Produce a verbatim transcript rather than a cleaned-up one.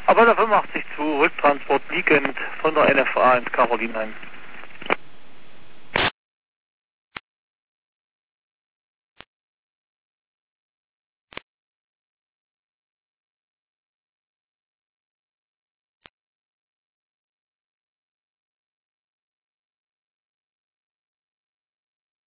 Aber der fünfundachtzig zwei Rücktransport Weekend von der N F A ins Carolinheim.